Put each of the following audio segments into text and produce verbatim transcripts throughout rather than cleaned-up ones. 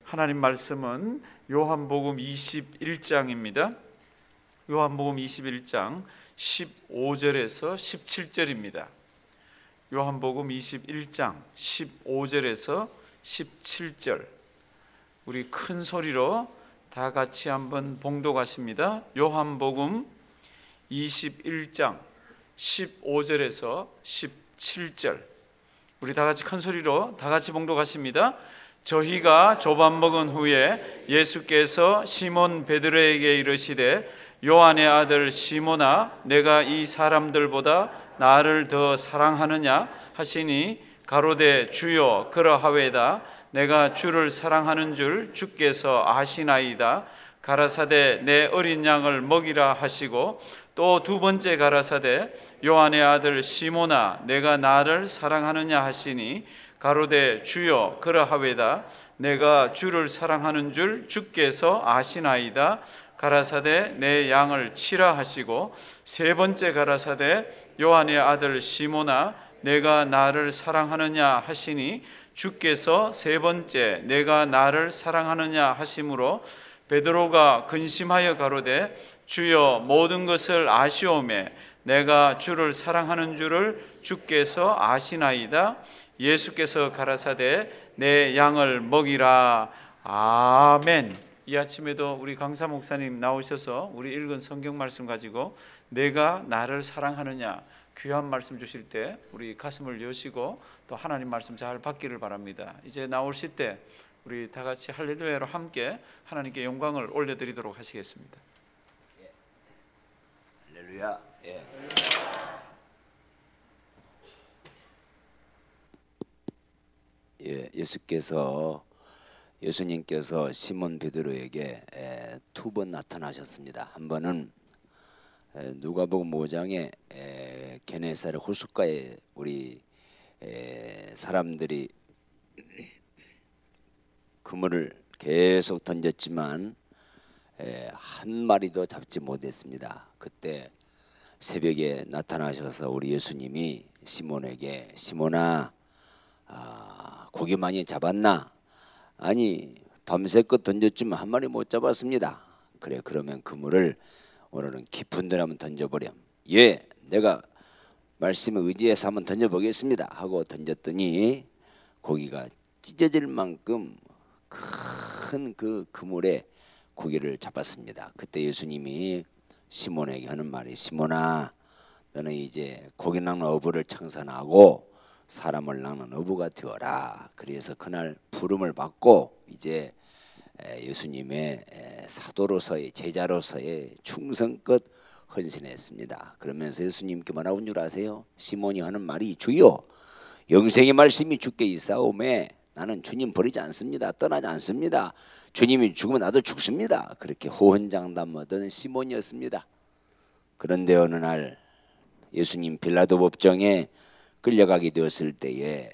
하나님 말씀은 요한복음 이십일 장입니다. 요한복음 이십일 장 십오 절에서 십칠 절입니다. 요한복음 이십일 장 십오 절에서 십칠 절, 우리 큰 소리로 다 같이 한번 봉독하십니다. 요한복음 이십일 장 십오 절에서 십칠 절, 우리 다 같이 큰 소리로 다 같이 봉독하십니다. 저희가 조반 먹은 후에 예수께서 시몬 베드로에게 이르시되 요한의 아들 시몬아, 내가 이 사람들보다 나를 더 사랑하느냐 하시니 가로되 주여 그러하외다. 내가 주를 사랑하는 줄 주께서 아시나이다. 가라사대 내 어린 양을 먹이라 하시고, 또 두 번째 가라사대 요한의 아들 시몬아, 내가 나를 사랑하느냐 하시니 가로되 주여 그러하외다. 내가 주를 사랑하는 줄 주께서 아시나이다. 가라사대 내 양을 치라 하시고, 세 번째 가라사대 요한의 아들 시몬아, 내가 나를 사랑하느냐 하시니 주께서 세 번째 내가 나를 사랑하느냐 하심으로 베드로가 근심하여 가로되 주여 모든 것을 아시오매 내가 주를 사랑하는 줄을 주께서 아시나이다. 예수께서 가라사대 내 양을 먹이라. 아멘. 이 아침에도 우리 강사 목사님 나오셔서 우리 읽은 성경 말씀 가지고 내가 나를 사랑하느냐 귀한 말씀 주실 때 우리 가슴을 여시고 또 하나님 말씀 잘 받기를 바랍니다. 이제 나오실 때 우리 다 같이 할렐루야로 함께 하나님께 영광을 올려드리도록 하시겠습니다. 예. 할렐루야. 예. 예, 예수께서 예수님께서 시몬 베드로에게 두 번 나타나셨습니다. 한 번은 누가복음 오 장에 게네사렛 호숫가에 우리 사람들이 그물을 계속 던졌지만 한 마리도 잡지 못했습니다. 그때 새벽에 나타나셔서 우리 예수님이 시몬에게 시몬아, 아, 고기 많이 잡았나? 아니 밤새껏 던졌지만 한 마리 못 잡았습니다. 그래, 그러면 그물을 오늘은 깊은 데 한번 던져버렴. 예, 내가 말씀에 의지해서 한번 던져보겠습니다 하고 던졌더니 고기가 찢어질 만큼 큰 그 그물에 고기를 잡았습니다. 그때 예수님이 시몬에게 하는 말이 시몬아, 너는 이제 고기 낚는 어부를 청산하고 사람을 낚는 어부가 되어라. 그래서 그날 부름을 받고 이제 예수님의 사도로서의 제자로서의 충성껏 헌신했습니다. 그러면서 예수님께 뭐라고 줄 아세요? 시몬이 하는 말이 주여 영생의 말씀이 주께 있사오매 나는 주님 버리지 않습니다. 떠나지 않습니다. 주님이 죽으면 나도 죽습니다. 그렇게 호언장담하던 시몬이었습니다. 그런데 어느 날 예수님 빌라도 법정에 끌려가게 되었을 때에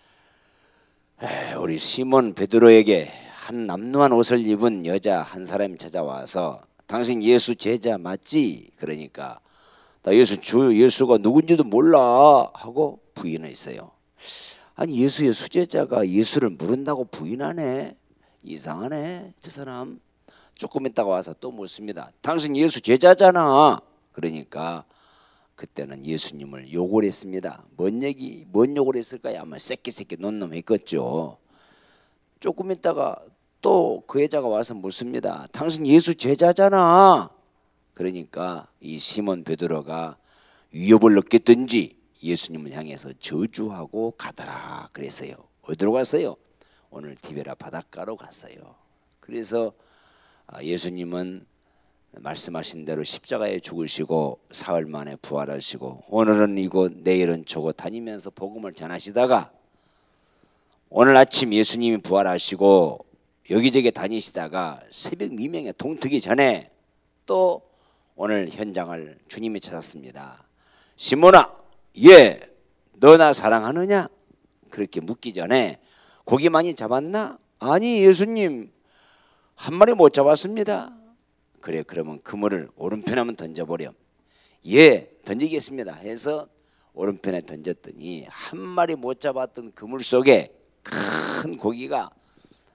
우리 시몬 베드로에게 한 남루한 옷을 입은 여자 한 사람이 찾아와서 당신 예수 제자 맞지? 그러니까 나 예수 주 예수가 누군지도 몰라 하고 부인했어요. 아니 예수의 수제자가 예수를 모른다고 부인하네. 이상하네 저 사람. 조금 있다가 와서 또 묻습니다. 당신 예수 제자잖아. 그러니까 그때는 예수님을 욕을 했습니다. 뭔 얘기, 뭔 욕을 했을까요? 아마 새끼새끼 논놈 했겠죠. 조금 있다가 또 그 여자가 와서 묻습니다. 당신 예수 제자잖아. 그러니까 이 시몬 베드로가 위협을 느꼈든지 예수님을 향해서 저주하고 가더라 그랬어요. 어디로 갔어요? 오늘 디베라 바닷가로 갔어요. 그래서 예수님은 말씀하신 대로 십자가에 죽으시고 사흘 만에 부활하시고 오늘은 이곳 내일은 저곳 다니면서 복음을 전하시다가 오늘 아침 예수님이 부활하시고 여기저기 다니시다가 새벽 미명에 동트기 전에 또 오늘 현장을 주님이 찾았습니다. 시몬아, 예, 너 나 사랑하느냐? 그렇게 묻기 전에 고기 많이 잡았나? 아니 예수님 한 마리 못 잡았습니다. 그래, 그러면 그물을 오른편에 한번 던져보렴. 예, 던지겠습니다 해서 오른편에 던졌더니 한 마리 못 잡았던 그물 속에 큰 고기가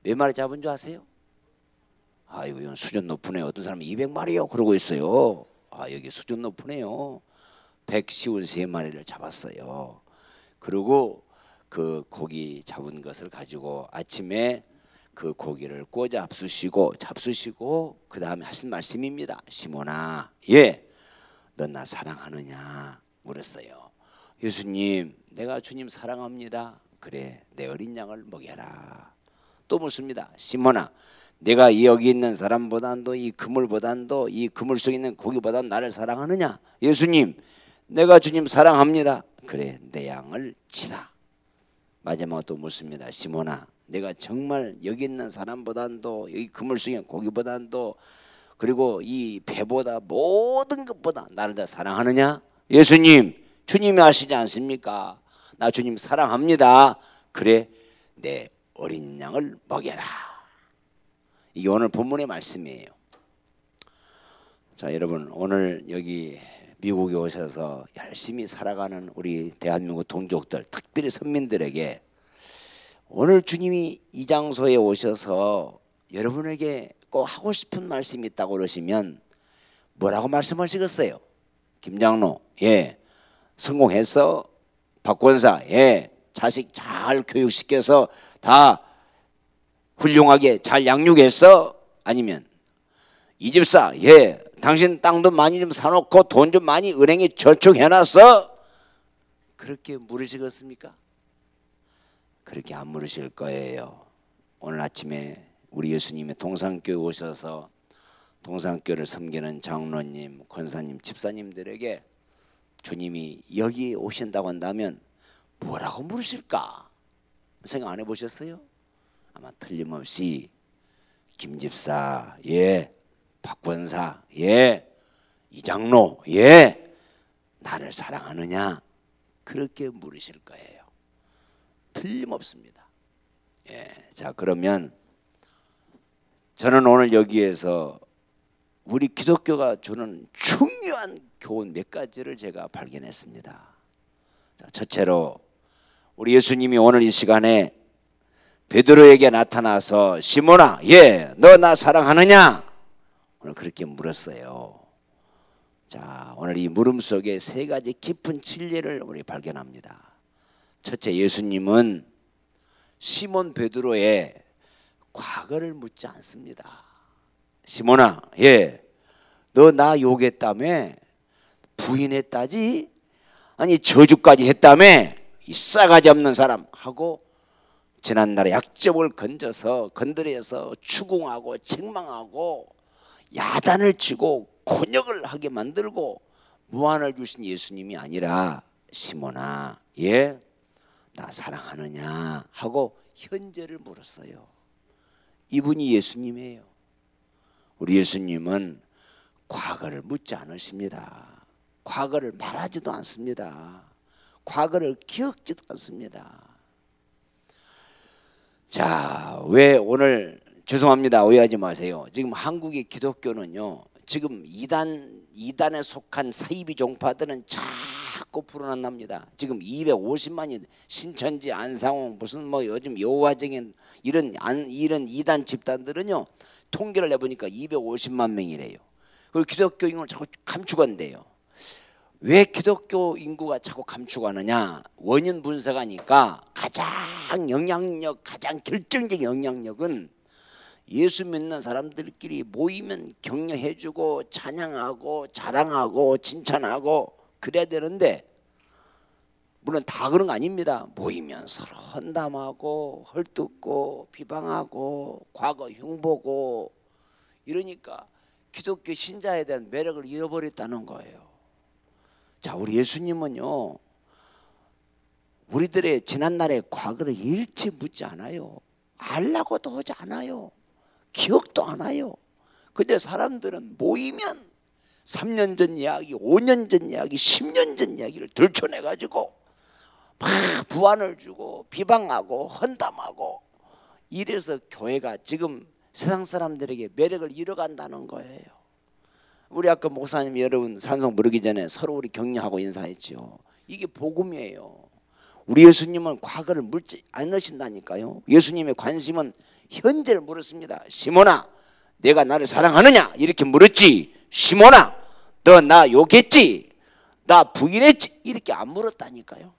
몇 마리 잡은 줄 아세요? 아이고 이건 수준 높으네요. 어떤 사람은 이백 마리요 그러고 있어요. 아 여기 수준 높으네요. 백오십삼 마리를 잡았어요. 그리고 그 고기 잡은 것을 가지고 아침에 그 고기를 구워 잡수시고 잡수시고 그 다음에 하신 말씀입니다. 시몬아, 예, 넌 나 사랑하느냐 물었어요. 예수님, 내가 주님 사랑합니다. 그래, 내 어린 양을 먹여라. 또 묻습니다. 시몬아, 내가 여기 있는 사람보단도 이 그물보단도 이 그물 속에 있는 고기보다 나를 사랑하느냐? 예수님, 내가 주님 사랑합니다. 그래, 내 양을 치라. 마지막으로 또 묻습니다. 시몬아, 내가 정말 여기 있는 사람보단도 여기 그물 속에 있는 고기보단도 그리고 이 배보다 모든 것보다 나를 더 사랑하느냐? 예수님, 주님이 아시지 않습니까? 나 주님 사랑합니다. 그래, 내 어린 양을 먹여라. 이게 오늘 본문의 말씀이에요. 자, 여러분, 오늘 여기 미국에 오셔서 열심히 살아가는 우리 대한민국 동족들, 특별히 선민들에게 오늘 주님이 이 장소에 오셔서 여러분에게 꼭 하고 싶은 말씀이 있다고 그러시면 뭐라고 말씀하시겠어요? 김장로, 예, 성공했어? 박권사, 예, 자식 잘 교육시켜서 다 훌륭하게 잘 양육했어? 아니면 이 집사, 예, 당신 땅도 많이 좀 사놓고 돈 좀 많이 은행에 저축해놨어? 그렇게 물으시겠습니까? 그렇게 안 물으실 거예요. 오늘 아침에 우리 예수님의 동산교회 오셔서 동산교회를 섬기는 장로님, 권사님, 집사님들에게 주님이 여기 오신다고 한다면 뭐라고 물으실까? 생각 안 해보셨어요? 아마 틀림없이 김 집사, 예, 박 권사, 예, 이 장로, 예, 나를 사랑하느냐? 그렇게 물으실 거예요. 틀림없습니다. 예, 자 그러면 저는 오늘 여기에서 우리 기독교가 주는 중요한 교훈 몇 가지를 제가 발견했습니다. 자, 첫째로 우리 예수님이 오늘 이 시간에 베드로에게 나타나서 시몬아, 예, 너 나 사랑하느냐? 오늘 그렇게 물었어요. 자, 오늘 이 물음 속에 세 가지 깊은 진리를 우리 발견합니다. 첫째, 예수님은 시몬 베드로의 과거를 묻지 않습니다. 시몬아, 예, 너 나 욕했다며? 부인했다지? 아니 저주까지 했다며? 이 싸가지 없는 사람 하고 지난날의 약점을 건져서 건드려서 추궁하고 책망하고 야단을 치고 곤욕을 하게 만들고 무한을 주신 예수님이 아니라 시몬아, 예, 나 사랑하느냐 하고 현재를 물었어요. 이분이 예수님이에요. 우리 예수님은 과거를 묻지 않으십니다. 과거를 말하지도 않습니다. 과거를 기억지도 않습니다. 자, 왜 오늘 죄송합니다. 오해하지 마세요. 지금 한국의 기독교는요, 지금 이단 이단에 속한 사이비 종파들은 자꾸 불어난답니다. 지금 이백오십만이 신천지, 안상홍, 무슨 뭐 요즘 여호와적인 이런 안, 이런 이단 집단들은요, 통계를 내보니까 이백오십만 명이래요. 그리고 기독교 인구를 자꾸 감축한대요. 왜 기독교 인구가 자꾸 감축하느냐? 원인 분석하니까 가장 영향력, 가장 결정적인 영향력은 예수 믿는 사람들끼리 모이면 격려해주고 찬양하고 자랑하고 칭찬하고 그래야 되는데, 물론 다 그런 거 아닙니다. 모이면 서로 헌담하고 헐뜯고 비방하고 과거 흉보고 이러니까 기독교 신자에 대한 매력을 잃어버렸다는 거예요. 자, 우리 예수님은요, 우리들의 지난날의 과거를 일체 묻지 않아요. 알라고도 하지 않아요. 기억도 안 해요. 근데 사람들은 모이면 삼 년 전 이야기, 오 년 전 이야기, 십 년 전 이야기를 들춰내가지고 막 부안을 주고 비방하고 헌담하고 이래서 교회가 지금 세상 사람들에게 매력을 잃어간다는 거예요. 우리 아까 목사님 여러분 산송 부르기 전에 서로 우리 격려하고 인사했죠. 이게 복음이에요. 우리 예수님은 과거를 묻지 않으신다니까요. 예수님의 관심은 현재를 물었습니다. 시몬아, 내가 나를 사랑하느냐? 이렇게 물었지. 시몬아, 너 나 욕했지? 나 부인했지? 이렇게 안 물었다니까요.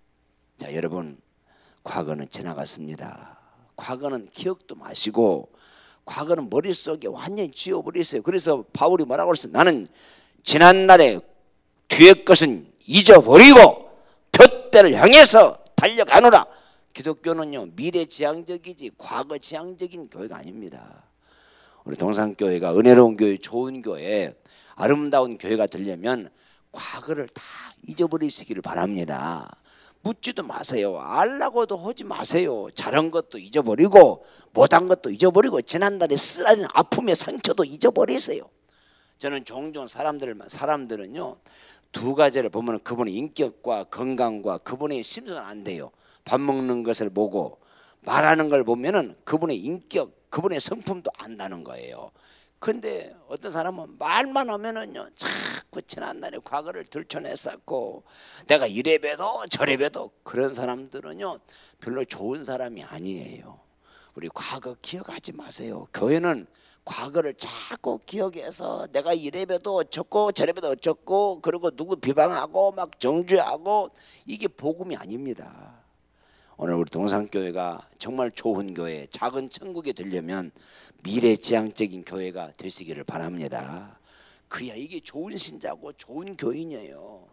자, 여러분, 과거는 지나갔습니다. 과거는 기억도 마시고 과거는 머릿속에 완전히 지워버렸어요. 그래서 바울이 뭐라고 그랬어요? 나는 지난날의 뒤의 것은 잊어버리고 표대를 향해서 달려가노라. 기독교는요, 미래지향적이지 과거지향적인 교회가 아닙니다. 우리 동산교회가 은혜로운 교회, 좋은 교회, 아름다운 교회가 되려면 과거를 다 잊어버리시기를 바랍니다. 묻지도 마세요. 알라고도 하지 마세요. 잘한 것도 잊어버리고 못한 것도 잊어버리고 지난날의 쓰라린 아픔의 상처도 잊어버리세요. 저는 종종 사람들, 사람들은요 두 가지를 보면 그분의 인격과 건강과 그분의 심성은 안 돼요. 밥 먹는 것을 보고 말하는 걸 보면은 그분의 인격, 그분의 성품도 안다는 거예요. 근데 어떤 사람은 말만 하면은요 자꾸 지난날의 과거를 들춰냈었고 내가 이래봬도 저래봬도 그런 사람들은요 별로 좋은 사람이 아니에요. 우리 과거 기억하지 마세요. 교회는 과거를 자꾸 기억해서 내가 이래봬도 어쩌고 저래봬도 어쩌고 그리고 누구 비방하고 막 정죄하고 이게 복음이 아닙니다. 오늘 우리 동산교회가 정말 좋은 교회, 작은 천국이 되려면 미래지향적인 교회가 되시기를 바랍니다. 그래야 이게 좋은 신자고 좋은 교인이에요.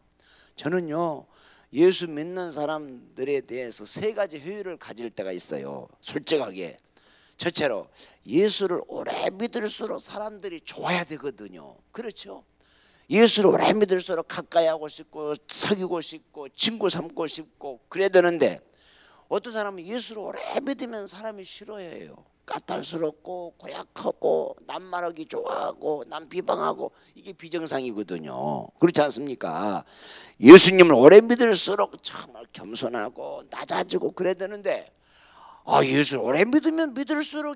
저는요 예수 믿는 사람들에 대해서 세 가지 회의를 가질 때가 있어요. 솔직하게. 첫째로 예수를 오래 믿을수록 사람들이 좋아야 되거든요. 그렇죠? 예수를 오래 믿을수록 가까이 하고 싶고 사귀고 싶고 친구 삼고 싶고 그래야 되는데 어떤 사람은 예수를 오래 믿으면 사람이 싫어해요. 까탈스럽고 고약하고 남 말하기 좋아하고 남 비방하고 이게 비정상이거든요. 그렇지 않습니까? 예수님을 오래 믿을수록 정말 겸손하고 낮아지고 그래야 되는데 아 예수를 오래 믿으면 믿을수록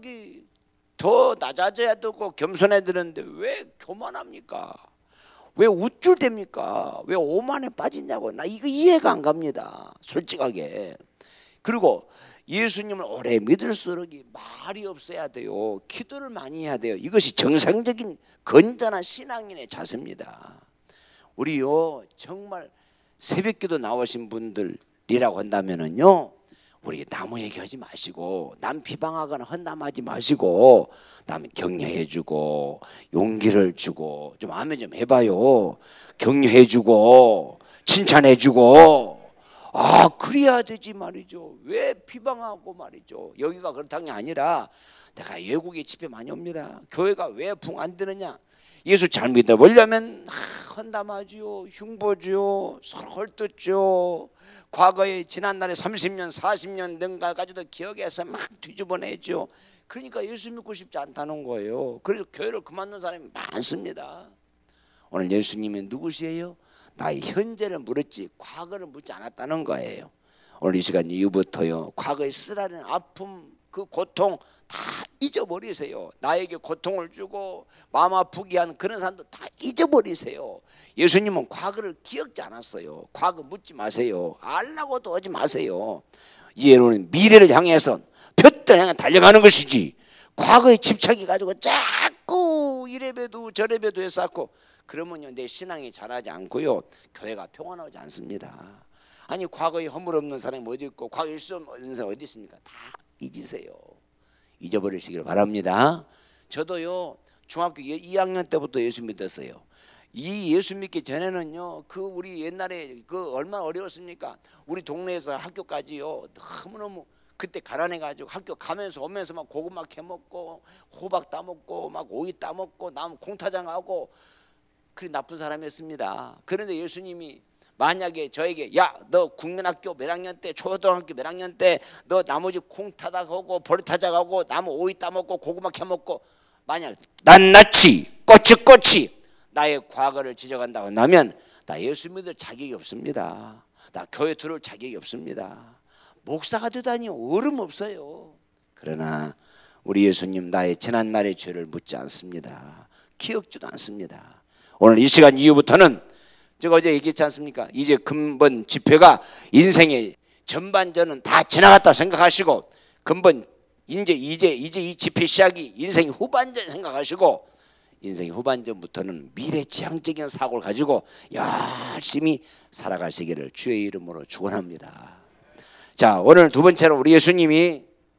더 낮아져야 되고 겸손해야 되는데 왜 교만합니까? 왜 우쭐댑니까? 왜 오만에 빠지냐고. 나 이거 이해가 안 갑니다. 솔직하게. 그리고 예수님을 오래 믿을수록 말이 없어야 돼요. 기도를 많이 해야 돼요. 이것이 정상적인 건전한 신앙인의 자세입니다. 우리요 정말 새벽기도 나오신 분들이라고 한다면은요 우리 나무 얘기하지 마시고 남 비방하거나 헌담하지 마시고 남 격려해주고 용기를 주고 좀 아멘 좀 해봐요. 격려해주고 칭찬해주고 아 그래야 되지 말이죠. 왜 비방하고 말이죠. 여기가 그렇다는 게 아니라 내가 외국에 집회 많이 옵니다. 교회가 왜 붕 안 되느냐. 예수 잘 믿어보려면 헌담하지요. 흉보지요. 서로 헐뜯죠. 과거에 지난날에 삼십 년 사십 년 된가 가지고 기억해서 막 뒤집어내죠. 그러니까 예수 믿고 싶지 않다는 거예요. 그래서 교회를 그만둔 사람이 많습니다. 오늘 예수님이 누구시에요? 나의 현재를 물었지 과거를 묻지 않았다는 거예요. 오늘 이 시간 이후부터요 과거의 쓰라린 아픔 그 고통 다 잊어버리세요. 나에게 고통을 주고 마음 아프게 한 그런 사람도 다 잊어버리세요. 예수님은 과거를 기억지 않았어요. 과거 묻지 마세요. 알라고도 하지 마세요. 이해로는 미래를 향해서 표대를 향해 달려가는 것이지 과거에 집착해 가지고 자꾸 이래봬도 저래봬도 했었고 그러면요 내 신앙이 자라지 않고요 교회가 평안하지 않습니다. 아니 과거에 허물 없는 사람이 어디 있고 과거에 일수 없는 사람이 어디 있습니까? 다 잊으세요. 잊어버리시기를 바랍니다. 저도요 중학교 이 학년 때부터 예수 믿었어요. 이 예수 믿기 전에는요 그 우리 옛날에 그 얼마나 어려웠습니까? 우리 동네에서 학교까지요 너무너무 그때 가난해가지고 학교 가면서 오면서 막 고구마 캐먹고 호박 따먹고 막 오이 따먹고 남 공타장하고 그리 나쁜 사람이었습니다. 그런데 예수님이 만약에 저에게 야 너 국민학교 몇 학년 때 초등학교 몇 학년 때 너 나머지 콩타다 가고 버리타자 가고 나무 오이 따먹고 고구마 캐먹고 만약 낱낱이 꼬치꼬치 나의 과거를 지적한다고 한다면 나 예수 믿을 자격이 없습니다. 나 교회 들어올 자격이 없습니다. 목사가 되다니 얼음 없어요. 그러나 우리 예수님 나의 지난날의 죄를 묻지 않습니다. 기억지도 않습니다. 오늘 이 시간 이후부터는 제가 어제 얘기했지 않습니까? 이제 근본 집회가 인생의 전반전은 다 지나갔다 생각하시고 근본 이제 이제 이제 이 집회 시작이 인생 후반전 생각하시고 인생 후반전부터는 미래지향적인 사고를 가지고 열심히 살아가시기를 주의 이름으로 축원합니다. 자, 오늘 두 번째로 우리 예수님이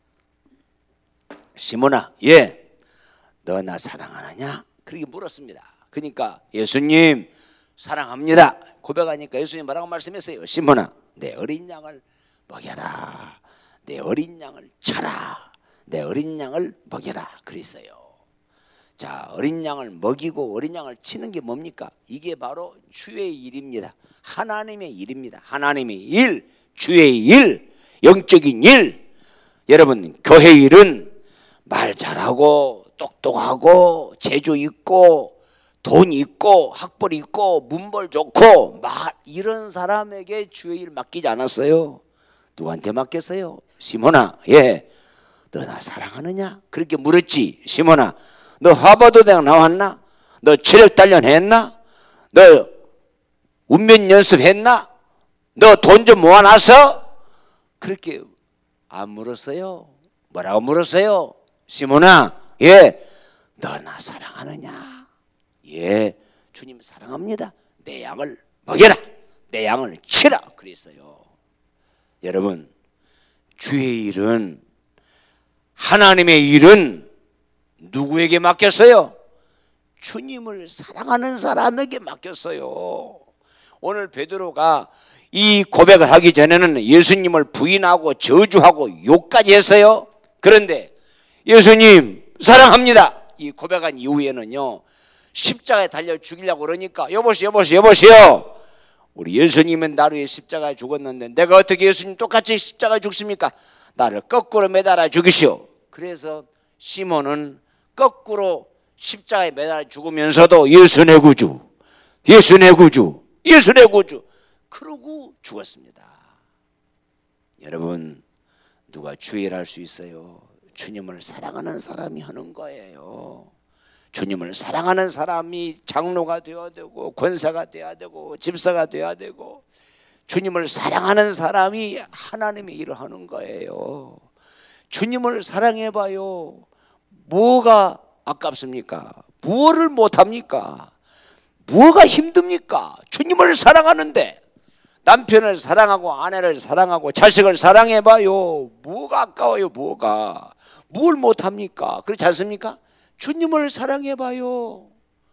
시몬아, 예, 너 나 사랑하느냐? 그렇게 물었습니다. 그러니까 예수님 사랑합니다. 고백하니까 예수님 뭐라고 말씀했어요? 시몬아, 내 어린 양을 먹여라. 내 어린 양을 쳐라. 내 어린 양을 먹여라. 그랬어요. 자, 어린 양을 먹이고 어린 양을 치는 게 뭡니까? 이게 바로 주의 일입니다. 하나님의 일입니다. 하나님의 일, 주의 일, 영적인 일. 여러분, 교회 일은 말 잘하고 똑똑하고 재주 있고 돈 있고 학벌 있고 문벌 좋고 말 이런 사람에게 주의 일 맡기지 않았어요. 누구한테 맡겼어요? 시몬아, 예, 너 나 사랑하느냐? 그렇게 물었지. 시몬아, 너 하버드 대학 나왔나? 너 체력 단련 했나? 너 운면 연습했나? 너 돈 좀 모아놨어? 그렇게 안 물었어요. 뭐라고 물었어요? 시몬아, 예, 너 나 사랑하느냐? 예, 주님 사랑합니다. 내 양을 먹여라. 내 양을 치라. 그랬어요. 여러분, 주의 일은, 하나님의 일은 누구에게 맡겼어요? 주님을 사랑하는 사람에게 맡겼어요. 오늘 베드로가 이 고백을 하기 전에는 예수님을 부인하고 저주하고 욕까지 했어요. 그런데 예수님 사랑합니다 이 고백한 이후에는요, 십자가에 달려 죽이려고 그러니까 여보시오 여보시오 여보시오, 우리 예수님은 나를 위해 십자가에 죽었는데 내가 어떻게 예수님 똑같이 십자가에 죽습니까? 나를 거꾸로 매달아 죽이시오. 그래서 시몬은 거꾸로 십자가에 매달아 죽으면서도 예수 내 구주, 예수 내 구주, 예수 내 구주 그러고 죽었습니다. 여러분, 누가 주의를 할 수 있어요? 주님을 사랑하는 사람이 하는 거예요. 주님을 사랑하는 사람이 장로가 되어야 되고 권사가 되어야 되고 집사가 되어야 되고 주님을 사랑하는 사람이 하나님의 일을 하는 거예요. 주님을 사랑해봐요. 뭐가 아깝습니까? 무엇을 못합니까? 뭐가 힘듭니까? 주님을 사랑하는데 남편을 사랑하고 아내를 사랑하고 자식을 사랑해봐요. 뭐가 아까워요? 뭐가? 뭘 못합니까? 그렇지 않습니까? 주님을 사랑해봐요.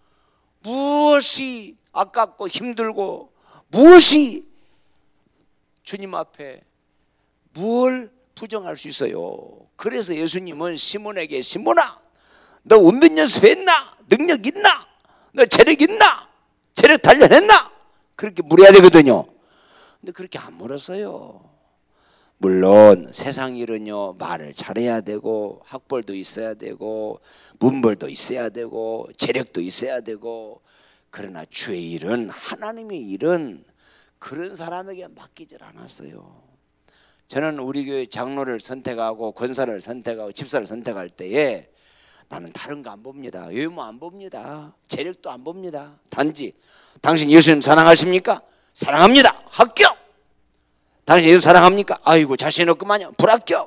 무엇이 아깝고 힘들고 무엇이 주님 앞에 뭘 부정할 수 있어요? 그래서 예수님은 시몬에게 시몬아, 너 운동 연습했나? 능력 있나? 너 체력 있나? 체력 단련했나? 그렇게 물어야 되거든요. 근데 그렇게 안 물었어요. 물론 세상 일은요, 말을 잘해야 되고 학벌도 있어야 되고 문벌도 있어야 되고 재력도 있어야 되고, 그러나 주의 일은, 하나님의 일은 그런 사람에게 맡기질 않았어요. 저는 우리 교회 장로를 선택하고 권사를 선택하고 집사를 선택할 때에 나는 다른 거 안 봅니다. 외모 안 봅니다. 재력도 안 봅니다. 단지 당신 예수님 사랑하십니까? 사랑합니다. 합격. 당신 예수 사랑합니까? 아이고 자신 없구만요. 불합격.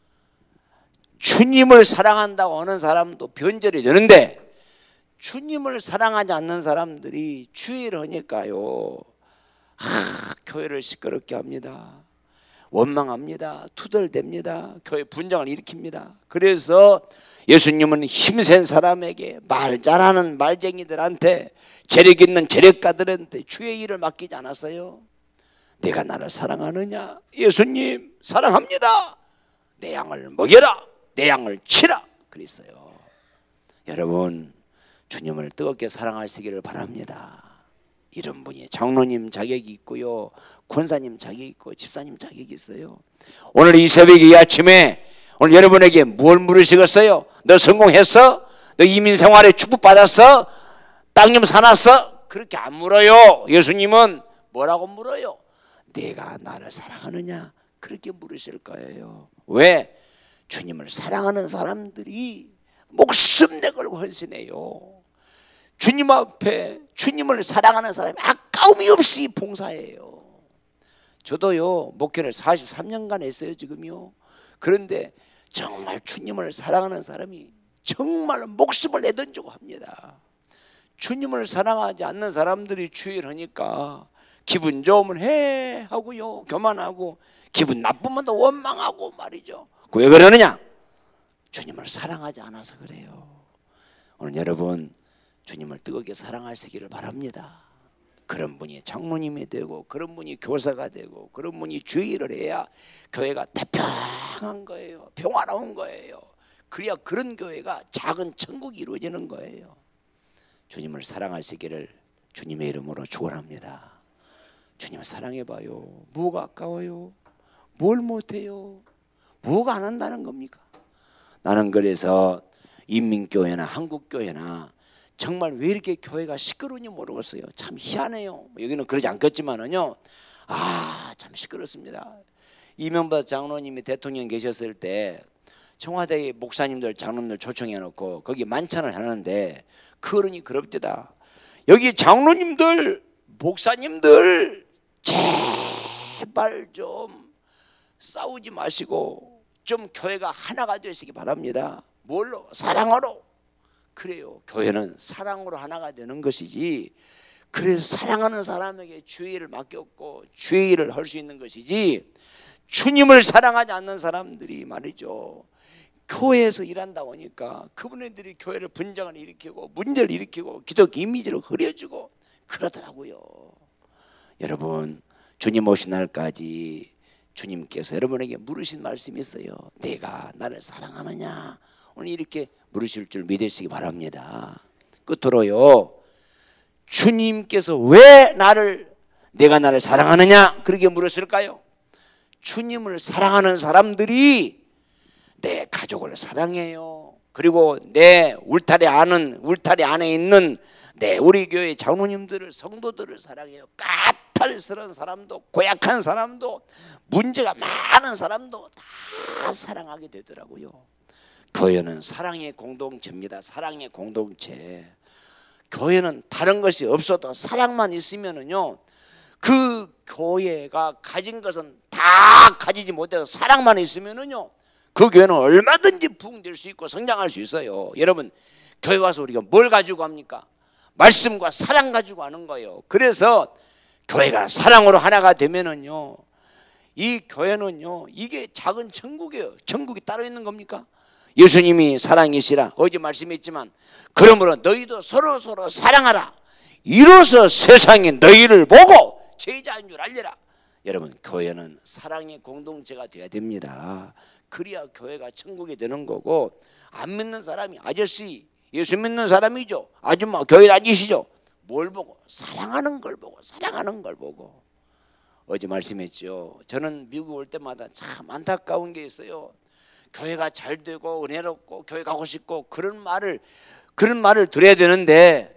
주님을 사랑한다고 하는 사람도 변절이 되는데 주님을 사랑하지 않는 사람들이 주의를 하니까요, 하, 교회를 시끄럽게 합니다. 원망합니다. 투덜댑니다. 교회 분쟁을 일으킵니다. 그래서 예수님은 힘센 사람에게, 말 잘하는 말쟁이들한테, 재력 있는 재력가들한테 주의 일을 맡기지 않았어요. 내가 나를 사랑하느냐? 예수님 사랑합니다. 내 양을 먹여라. 내 양을 치라. 그랬어요. 여러분, 주님을 뜨겁게 사랑하시기를 바랍니다. 이런 분이 장로님 자격이 있고요, 권사님 자격이 있고 집사님 자격이 있어요. 오늘 이 새벽에 이 아침에 오늘 여러분에게 뭘 물으시겠어요? 너 성공했어? 너 이민생활에 축복받았어? 땅 좀 사놨어? 그렇게 안 물어요. 예수님은 뭐라고 물어요? 내가 나를 사랑하느냐? 그렇게 물으실 거예요. 왜? 주님을 사랑하는 사람들이 목숨 내걸고 헌신해요. 주님 앞에 주님을 사랑하는 사람이 아까움이 없이 봉사해요. 저도요 목회를 사십삼 년간 했어요 지금요. 그런데 정말 주님을 사랑하는 사람이 정말 목숨을 내던지고 합니다. 주님을 사랑하지 않는 사람들이 주의를 하니까 기분 좋으면 해 하고요 교만하고, 기분 나쁘면 또 원망하고 말이죠. 왜 그러느냐? 주님을 사랑하지 않아서 그래요. 오늘 여러분 주님을 뜨겁게 사랑하시기를 바랍니다. 그런 분이 장로님이 되고, 그런 분이 교사가 되고, 그런 분이 주의를 해야 교회가 태평한 거예요. 평화로운 거예요. 그래야 그런 교회가 작은 천국이 이루어지는 거예요. 주님을 사랑하시기를 주님의 이름으로 축원합니다. 주님 사랑해봐요. 뭐가 아까워요? 뭘 못해요? 뭐가 안 한다는 겁니까? 나는 그래서 인민교회나 한국교회나 정말 왜 이렇게 교회가 시끄러운지 모르겠어요. 참 희한해요. 여기는 그러지 않겠지만은요, 아, 참 시끄럽습니다. 이명박 장로님이 대통령 계셨을 때 청와대 목사님들 장로님들 초청해 놓고 거기 만찬을 하는데 그 어른이 그럽디다. 여기 장로님들 목사님들 제발 좀 싸우지 마시고 좀 교회가 하나가 되시기 바랍니다. 뭘로? 사랑으로. 그래요. 교회는 사랑으로 하나가 되는 것이지, 그래서 사랑하는 사람에게 주의를 맡겼고 주의를 할 수 있는 것이지, 주님을 사랑하지 않는 사람들이 말이죠, 교회에서 일한다 보니까 그분들이 교회를 분쟁을 일으키고 문제를 일으키고 기독교 이미지를 흐려주고 그러더라고요. 여러분, 주님 오신 날까지 주님께서 여러분에게 물으신 말씀이 있어요. 내가 나를 사랑하느냐? 오늘 이렇게 물으실 줄 믿으시기 바랍니다. 끝으로요, 주님께서 왜 나를 내가 나를 사랑하느냐 그렇게 물었을까요? 주님을 사랑하는 사람들이 내 가족을 사랑해요. 그리고 내 울타리 안은 울타리 안에 있는 내 우리 교회 장로님들을, 성도들을 사랑해요. 까탈스러운 사람도, 고약한 사람도, 문제가 많은 사람도 다 사랑하게 되더라고요. 교회는 사랑의 공동체입니다. 사랑의 공동체. 교회는 다른 것이 없어도 사랑만 있으면은요, 그 교회가 가진 것은 다 가지지 못해서 사랑만 있으면은요, 그 교회는 얼마든지 부흥될 수 있고 성장할 수 있어요. 여러분, 교회 와서 우리가 뭘 가지고 합니까? 말씀과 사랑 가지고 하는 거예요. 그래서 교회가 사랑으로 하나가 되면은요, 이 교회는요, 이게 작은 천국이에요. 천국이 따로 있는 겁니까? 예수님이 사랑이시라 어제 말씀했지만, 그러므로 너희도 서로 서로 사랑하라. 이로써 세상이 너희를 보고 제자인 줄 알리라. 여러분, 교회는 사랑의 공동체가 되어야 됩니다. 그래야 교회가 천국이 되는 거고, 안 믿는 사람이 아저씨, 예수 믿는 사람이죠, 아줌마, 교회 다니시죠, 뭘 보고? 사랑하는 걸 보고, 사랑하는 걸 보고. 어제 말씀했죠. 저는 미국 올 때마다 참 안타까운 게 있어요. 교회가 잘 되고 은혜롭고 교회 가고 싶고 그런 말을 그런 말을 들어야 되는데,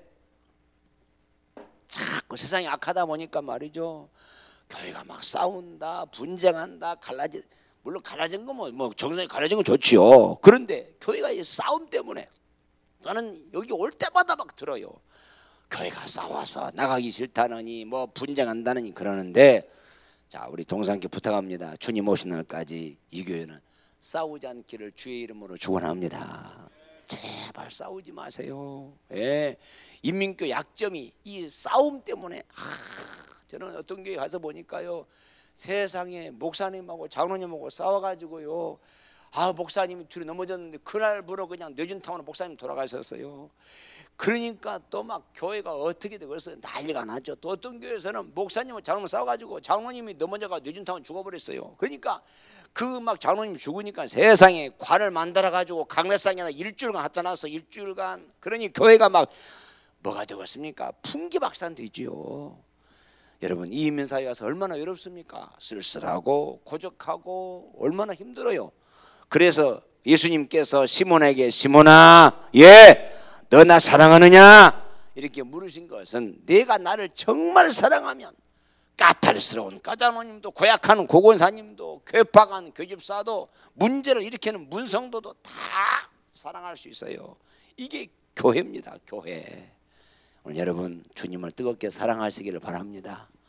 자꾸 세상이 악하다 보니까 말이죠, 교회가 막 싸운다, 분쟁한다, 갈라지, 물론 갈라진 거 뭐 뭐 정상이 갈라진 건 좋지요. 그런데 교회가 이 싸움 때문에 저는 여기 올 때마다 막 들어요. 교회가 싸워서 나가기 싫다느니 뭐 분쟁한다느니 그러는데, 자, 우리 동산교회 부탁합니다. 주님 오신 날까지 이 교회는 싸우지 않기를 주의 이름으로 축원합니다. 제발 싸우지 마세요. 예. 인민교회 약점이 이 싸움 때문에. 하, 저는 어떤 교회 가서 보니까요, 세상에 목사님하고 장로님하고 싸워가지고요, 아, 목사님이 둘이 넘어졌는데 그날부로 그냥 뇌진탕으로 목사님 돌아가셨어요. 그러니까 또 막 교회가 어떻게 되고 그래서 난리가 나죠. 또 어떤 교회에서는 목사님과 장로님 싸워가지고 장로님이 넘어져가 뇌진탕으로 죽어버렸어요. 그러니까 그 막 장로님이 죽으니까 세상에 관을 만들어가지고 강례상에다 일주일간 갖다 놨어. 일주일간. 그러니 교회가 막 뭐가 되겠습니까? 풍기박산되지요. 여러분, 이민사회 가서 얼마나 외롭습니까? 쓸쓸하고 고적하고 얼마나 힘들어요. 그래서 예수님께서 시몬에게, 시몬아, 예, 너 나 사랑하느냐? 이렇게 물으신 것은, 내가 나를 정말 사랑하면 까탈스러운 까자노님도, 고약한 고건사님도, 괴팍한 교집사도, 문제를 일으키는 문성도도 다 사랑할 수 있어요. 이게 교회입니다. 교회. 오늘 여러분, 주님을 뜨겁게 사랑하시기를 바랍니다.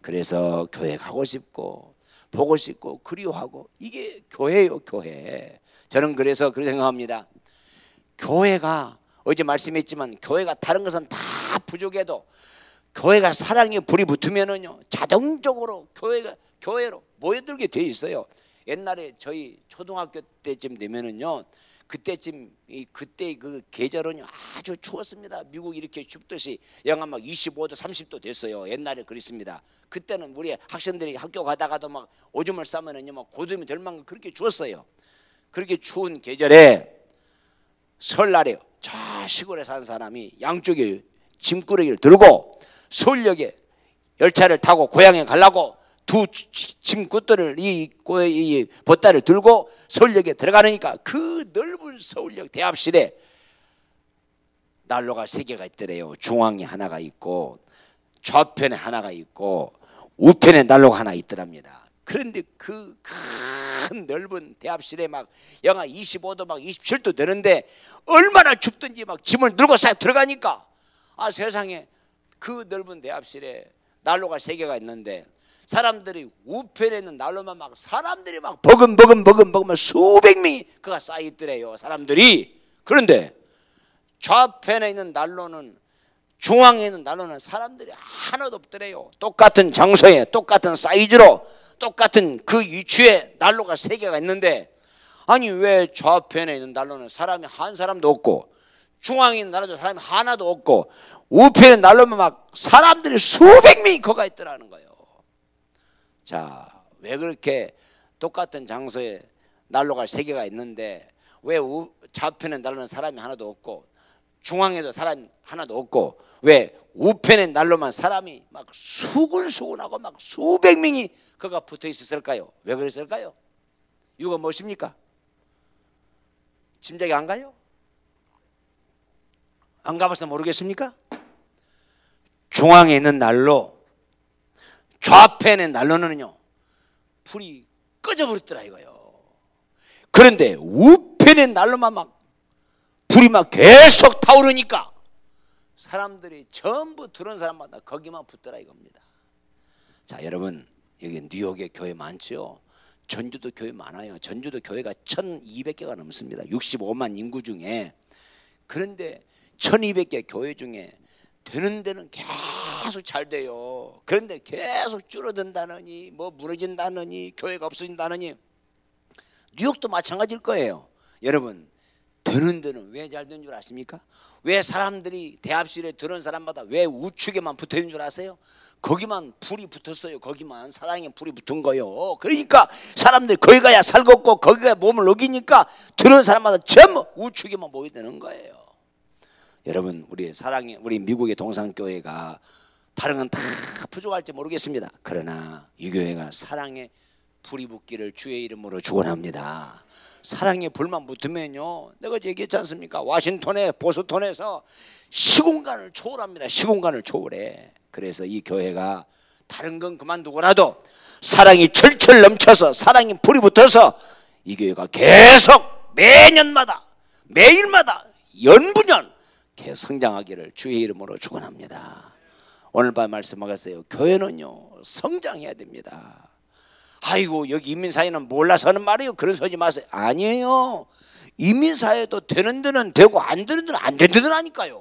그래서 교회 가고 싶고 보고 싶고 그리워하고, 이게 교회예요, 교회. 저는 그래서 그렇게 생각합니다. 교회가, 어제 말씀했지만 교회가 다른 것은 다 부족해도 교회가 사랑의 불이 붙으면은요 자동적으로 교회가 교회로 모여들게 돼 있어요. 옛날에 저희 초등학교 때쯤 되면은요, 그때쯤 이 그때 그 계절은요 아주 추웠습니다. 미국 이렇게 춥듯이 영하 막 이십오 도 삼십 도 됐어요. 옛날에 그랬습니다. 그때는 우리 학생들이 학교 가다가도 막 오줌을 싸면은요 막 고름이 될 만큼 그렇게 추웠어요. 그렇게 추운 계절에 설날에 저 시골에 사는 사람이 양쪽에 짐꾸러기를 들고 서울역에 열차를 타고 고향에 가려고 두 짐꾼들을 이, 이 보따리를 들고 서울역에 들어가니까 그 넓은 서울역 대합실에 난로가 세 개가 있더래요. 중앙에 하나가 있고 좌편에 하나가 있고 우편에 난로가 하나 있더랍니다. 그런데 그 큰 넓은 대합실에 막 영하 이십오 도 막 이십칠 도 되는데 얼마나 춥든지 막 짐을 들고 싹 들어가니까, 아 세상에, 그 넓은 대합실에 난로가 세 개가 있는데 사람들이 우편에 있는 난로만 막 사람들이 막 버금버금 버금버금 수백 명이 그가 쌓여 있더래요, 사람들이. 그런데 좌편에 있는 난로는, 중앙에 있는 난로는 사람들이 하나도 없더래요. 똑같은 장소에 똑같은 사이즈로 똑같은 그 위치에 난로가 세 개가 있는데, 아니 왜 좌편에 있는 난로는 사람이 한 사람도 없고 중앙에 있는 난로도 사람이 하나도 없고 우편에 난로만 막 사람들이 수백 명이 거가 있더라는 거예요. 자, 왜 그렇게 똑같은 장소에 난로가 세 개가 있는데 왜 우, 좌편에 난로는 사람이 하나도 없고 중앙에도 사람이 하나도 없고 왜 우편에 난로만 사람이 막 수근수근하고 막 수백 명이 그가 붙어 있었을까요? 왜 그랬을까요? 이유가 무엇입니까? 짐작이 안 가요? 안 가봐서 모르겠습니까? 중앙에 있는 난로, 좌편의 난로는요 불이 꺼져버렸더라 이거요. 그런데 우편의 난로만 막 불이 막 계속 타오르니까 사람들이 전부 들은 사람마다 거기만 붙더라 이겁니다. 자, 여러분, 여기 뉴욕에 교회 많죠? 전주도 교회 많아요. 전주도 교회가 천이백 개가 넘습니다. 육십오만 인구 중에. 그런데 천이백 개 교회 중에 되는 데는 계속 잘 돼요. 그런데 계속 줄어든다느니 뭐 무너진다느니 교회가 없어진다느니, 뉴욕도 마찬가지일 거예요. 여러분, 되는 데는 왜 잘 되는 줄 아십니까? 왜 사람들이 대합실에 들은 사람마다 왜 우측에만 붙어 있는 줄 아세요? 거기만 불이 붙었어요. 거기만 사랑의 불이 붙은 거요. 그러니까 사람들이 거기 가야 살겠고 거기 가야 몸을 녹이니까 들은 사람마다 전부 우측에만 모여드는 거예요. 여러분, 우리 사랑의 우리 미국의 동산교회가 다른 건 다 부족할지 모르겠습니다. 그러나 이 교회가 사랑의 불이 붙기를 주의 이름으로 축원합니다. 사랑의 불만 붙으면요, 내가 얘기했지 않습니까? 와싱턴에 보스턴에서 시공간을 초월합니다. 시공간을 초월해. 그래서 이 교회가 다른 건 그만두고라도 사랑이 철철 넘쳐서 사랑이 불이 붙어서 이 교회가 계속 매년마다 매일마다 연부년 계속 성장하기를 주의 이름으로 축원합니다. 오늘 밤 말씀하겠어요. 교회는요 성장해야 됩니다. 아이고 여기 인민사회는 몰라서 하는 말이에요. 그런 소리 마세요. 아니에요. 인민사회도 되는 데는 되고 안 되는 데는 안 되는 데라니까요.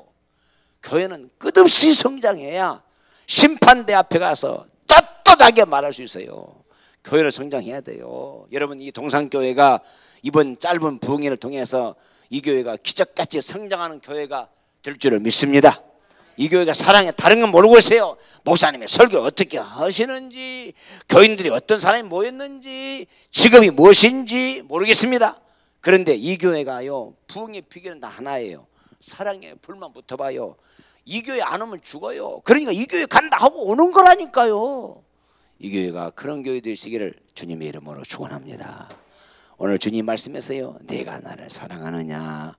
교회는 끝없이 성장해야 심판대 앞에 가서 떳떳하게 말할 수 있어요. 교회를 성장해야 돼요. 여러분, 이 동산교회가 이번 짧은 부흥회를 통해서 이 교회가 기적같이 성장하는 교회가 될 줄을 믿습니다. 이 교회가 사랑해, 다른 건 모르고 있어요. 목사님의 설교 어떻게 하시는지, 교인들이 어떤 사람이 모였는지, 직업이 무엇인지 모르겠습니다. 그런데 이 교회가요 부흥의 비결은 다 하나예요. 사랑에 불만 붙어봐요. 이 교회 안 오면 죽어요. 그러니까 이 교회 간다 하고 오는 거라니까요. 이 교회가 그런 교회 되시기를 주님의 이름으로 축원합니다. 오늘 주님 말씀에서요, 내가 나를 사랑하느냐,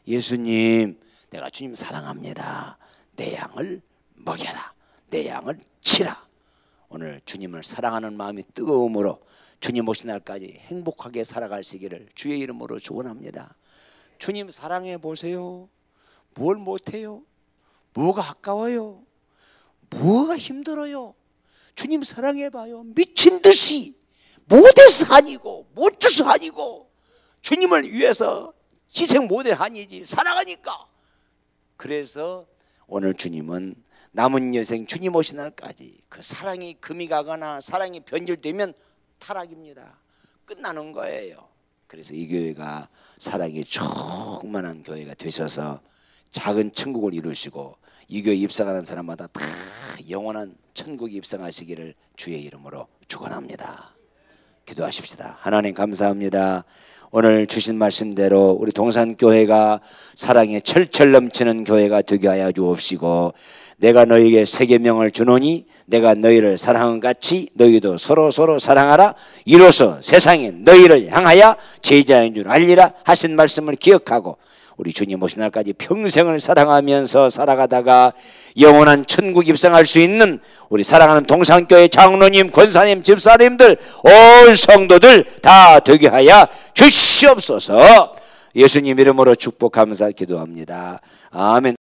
예수님 내가 주님 사랑합니다. 내 양을 먹여라, 내 양을 치라. 오늘 주님을 사랑하는 마음이 뜨거움으로 주님 오신 날까지 행복하게 살아가시기를 주의 이름으로 축원합니다. 주님 사랑해 보세요. 뭘 못해요? 뭐가 아까워요? 뭐가 힘들어요? 주님 사랑해봐요. 미친 듯이 못해서 아니고 못 줘서 아니고 주님을 위해서 희생 못해 아니지 사랑하니까. 그래서 오늘 주님은 남은 여생 주님 오신 날까지 그 사랑이 금이 가거나 사랑이 변질되면 타락입니다. 끝나는 거예요. 그래서 이 교회가 사랑이 충만한 교회가 되셔서 작은 천국을 이루시고 이 교회 입성하는 사람마다 다 영원한 천국에 입성하시기를 주의 이름으로 축원합니다. 기도하십시다. 하나님 감사합니다. 오늘 주신 말씀대로 우리 동산교회가 사랑에 철철 넘치는 교회가 되게 하여 주옵시고, 내가 너희에게 새 계명을 주노니 내가 너희를 사랑한 같이 너희도 서로 서로 사랑하라. 이로써 세상에 너희를 향하여 제자인 줄 알리라 하신 말씀을 기억하고 우리 주님 오신 날까지 평생을 사랑하면서 살아가다가 영원한 천국 입성할 수 있는 우리 사랑하는 동산교회 장로님, 권사님, 집사님들, 온 성도들 다 되게 하여 주시옵소서. 예수님 이름으로 축복 감사 기도합니다. 아멘.